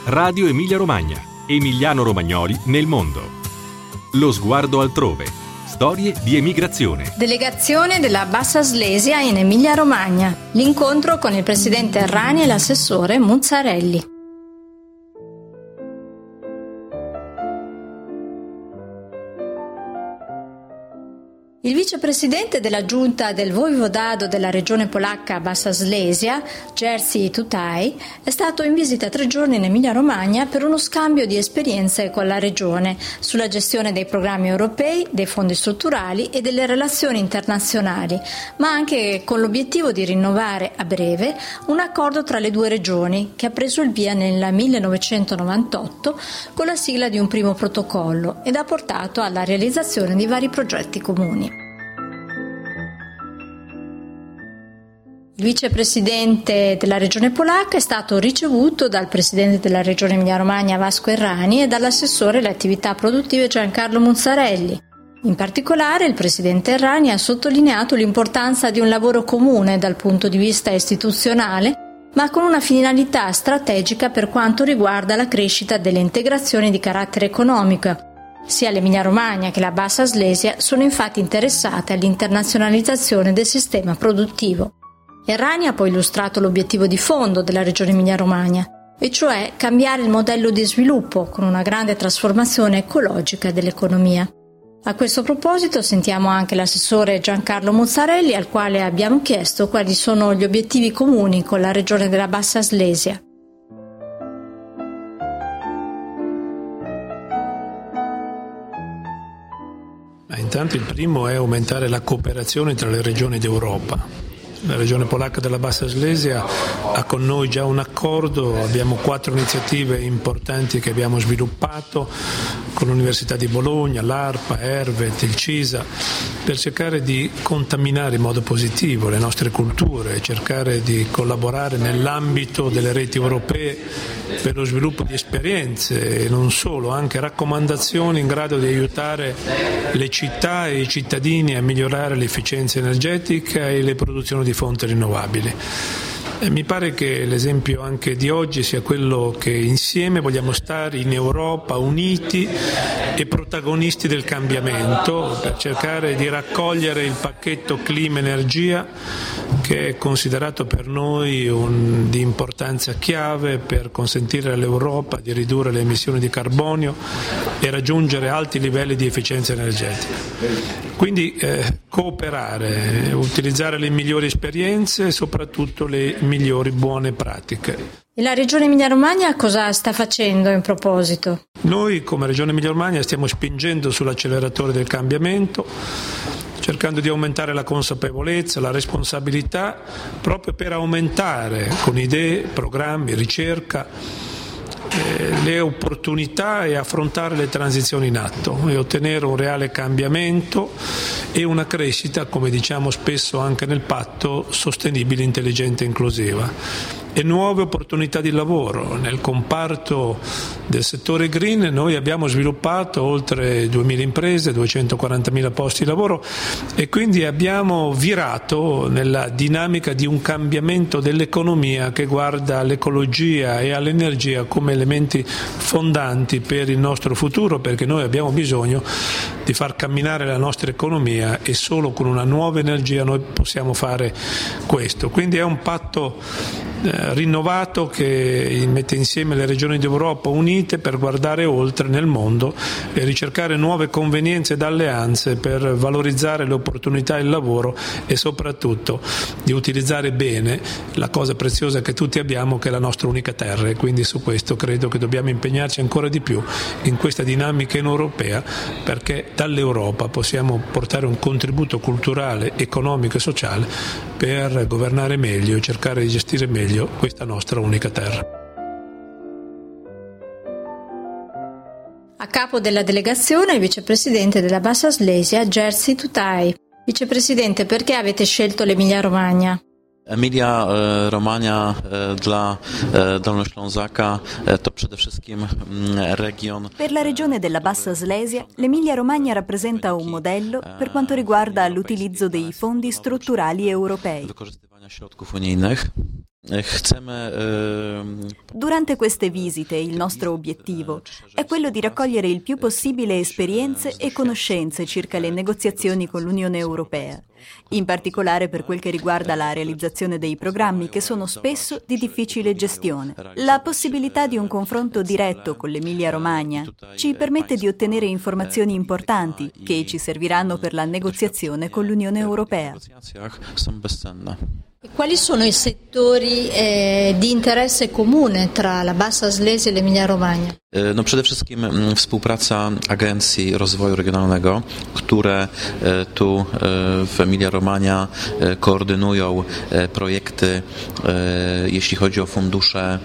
Radio Emilia Romagna. Emiliano-romagnoli nel mondo. Lo sguardo altrove. Storie di emigrazione. Delegazione della Bassa Slesia in Emilia Romagna. L'incontro con il presidente Errani e l'assessore Muzzarelli. Il vicepresidente della giunta del Voivodado della regione polacca Bassa Slesia, Jerzy Tutaj, è stato in visita 3 giorni in Emilia-Romagna per uno scambio di esperienze con la regione sulla gestione dei programmi europei, dei fondi strutturali e delle relazioni internazionali, ma anche con l'obiettivo di rinnovare a breve un accordo tra le 2 regioni che ha preso il via nel 1998 con la sigla di un primo protocollo ed ha portato alla realizzazione di vari progetti comuni. Il vicepresidente della regione polacca è stato ricevuto dal presidente della regione Emilia-Romagna Vasco Errani e dall'assessore alle attività produttive Giancarlo Muzzarelli. In particolare il presidente Errani ha sottolineato l'importanza di un lavoro comune dal punto di vista istituzionale, ma con una finalità strategica per quanto riguarda la crescita delle integrazioni di carattere economico. Sia l'Emilia-Romagna che la Bassa Slesia sono infatti interessate all'internazionalizzazione del sistema produttivo. Errani ha poi illustrato l'obiettivo di fondo della regione Emilia-Romagna, e cioè cambiare il modello di sviluppo con una grande trasformazione ecologica dell'economia. A questo proposito sentiamo anche l'assessore Giancarlo Muzzarelli, al quale abbiamo chiesto quali sono gli obiettivi comuni con la regione della Bassa Slesia. Intanto il primo è aumentare la cooperazione tra le regioni d'Europa. La regione polacca della Bassa Slesia ha con noi già un accordo, abbiamo 4 iniziative importanti che abbiamo sviluppato con l'Università di Bologna, l'ARPA, Ervet, il CISA, per cercare di contaminare in modo positivo le nostre culture, cercare di collaborare nell'ambito delle reti europee per lo sviluppo di esperienze e non solo, anche raccomandazioni in grado di aiutare le città e i cittadini a migliorare l'efficienza energetica e le produzioni di fonti rinnovabili. Mi pare che l'esempio anche di oggi sia quello che insieme vogliamo stare in Europa uniti e protagonisti del cambiamento per cercare di raccogliere il pacchetto clima-energia che è considerato per noi di importanza chiave per consentire all'Europa di ridurre le emissioni di carbonio e raggiungere alti livelli di efficienza energetica. Quindi cooperare, utilizzare le migliori esperienze e soprattutto le migliori buone pratiche. E la Regione Emilia-Romagna cosa sta facendo in proposito? Noi come Regione Emilia-Romagna stiamo spingendo sull'acceleratore del cambiamento, cercando di aumentare la consapevolezza, la responsabilità, proprio per aumentare con idee, programmi, ricerca, le opportunità e affrontare le transizioni in atto e ottenere un reale cambiamento e una crescita, come diciamo spesso anche nel patto, sostenibile, intelligente e inclusiva. E nuove opportunità di lavoro. Nel comparto del settore green noi abbiamo sviluppato oltre 2.000 imprese, 240.000 posti di lavoro e quindi abbiamo virato nella dinamica di un cambiamento dell'economia che guarda all'ecologia e all'energia come elementi fondanti per il nostro futuro, perché noi abbiamo bisogno di far camminare la nostra economia e solo con una nuova energia noi possiamo fare questo. Quindi è un patto rinnovato che mette insieme le regioni d'Europa unite per guardare oltre nel mondo e ricercare nuove convenienze ed alleanze per valorizzare le opportunità del lavoro e soprattutto di utilizzare bene la cosa preziosa che tutti abbiamo, che è la nostra unica terra, e quindi su questo credo che dobbiamo impegnarci ancora di più in questa dinamica europea, perché dall'Europa possiamo portare un contributo culturale, economico e sociale per governare meglio e cercare di gestire meglio questa nostra unica terra. A capo della delegazione il vicepresidente della Bassa Slesia, Jerzy Tutaj. Vicepresidente, perché avete scelto l'Emilia-Romagna? Emilia-Romagna dla Dolnoślązaka to przede wszystkim region. Per la regione della Bassa Slesia, l'Emilia-Romagna rappresenta un modello per quanto riguarda l'utilizzo dei fondi strutturali europei. Wykorzystywania środków unijnych. Durante queste visite il nostro obiettivo è quello di raccogliere il più possibile esperienze e conoscenze circa le negoziazioni con l'Unione Europea, in particolare per quel che riguarda la realizzazione dei programmi che sono spesso di difficile gestione. La possibilità di un confronto diretto con l'Emilia-Romagna ci permette di ottenere informazioni importanti che ci serviranno per la negoziazione con l'Unione Europea. Quali sono i settori di interesse comune tra la Bassa Slesia e l'Emilia-Romagna? Przede wszystkim współpraca Agencji Rozwoju Regionalnego, które tu w Emilia-Romagna koordynują projekty, jeśli chodzi o fundusze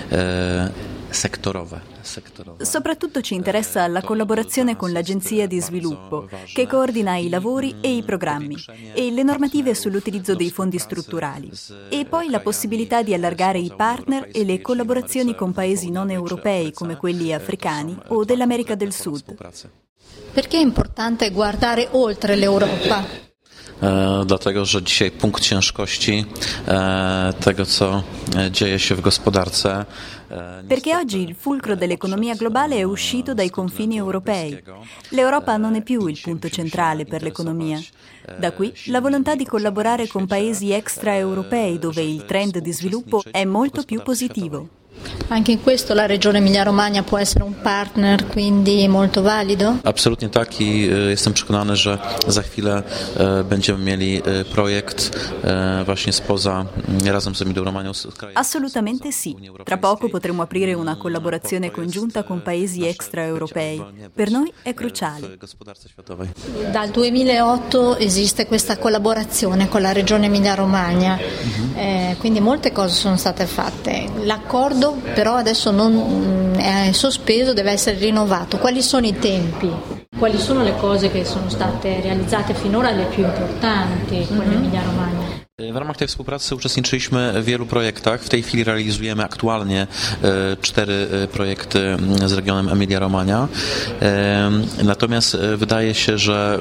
settorowe. Soprattutto ci interessa la collaborazione con l'Agenzia di Sviluppo, che coordina i lavori e i programmi, e le normative sull'utilizzo dei fondi strutturali, e poi la possibilità di allargare i partner e le collaborazioni con paesi non europei come quelli africani o dell'America del Sud. Perché è importante guardare oltre l'Europa? Dlatego, że dzisiaj punkt ciężkości tego, co dzieje się w gospodarce. Perché oggi il fulcro dell'economia globale è uscito dai confini europei. L'Europa non è più il punto centrale per l'economia. Da qui la volontà di collaborare con paesi extraeuropei dove il trend di sviluppo è molto più positivo. Anche in questo la Regione Emilia-Romagna può essere un partner, quindi molto valido? Absolutnie tak i jestem przekonany, że za chwilę będziemy mieli projekt właśnie spoza, razem z Emilia-Romagną. Assolutamente sì. Tra poco potremo aprire una collaborazione congiunta con paesi extraeuropei. Per noi è cruciale. Dal 2008 esiste questa collaborazione con la Regione Emilia-Romagna, quindi molte cose sono state fatte. L'accordo però adesso non è sospeso, deve essere rinnovato. Quali sono i tempi? Quali sono le cose che sono state realizzate finora, le più importanti con l'Emilia-Romagna? W ramach tej współpracy uczestniczyliśmy w wielu projektach. W tej chwili realizujemy aktualnie 4 projekty z regionem Emilia-Romagna. Natomiast wydaje się, że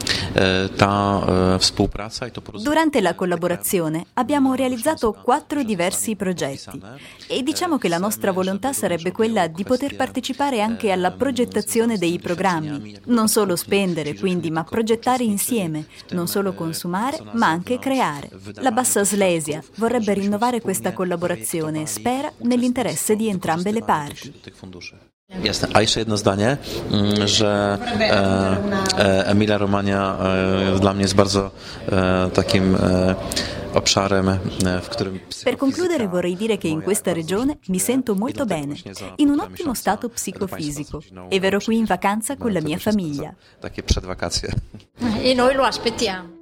ta współpraca i to porozumienie... Durante la collaborazione abbiamo realizzato 4 diversi progetti e diciamo che la nostra volontà sarebbe quella di poter partecipare anche alla progettazione dei programmi. Non solo spendere, quindi, ma progettare insieme, non solo consumare, ma anche creare. La Bassa Slesia vorrebbe rinnovare questa collaborazione e spera nell'interesse di entrambe le parti. Jasne. A jeszcze jedno zdanie, że Emilia-Romagna dla mnie jest bardzo takim obszarem, w którym... Per concludere vorrei dire che in questa regione mi sento molto bene, in un ottimo stato psicofisico e verrò qui in vacanza con la mia famiglia. Takie przedwakacje. E noi lo aspettiamo.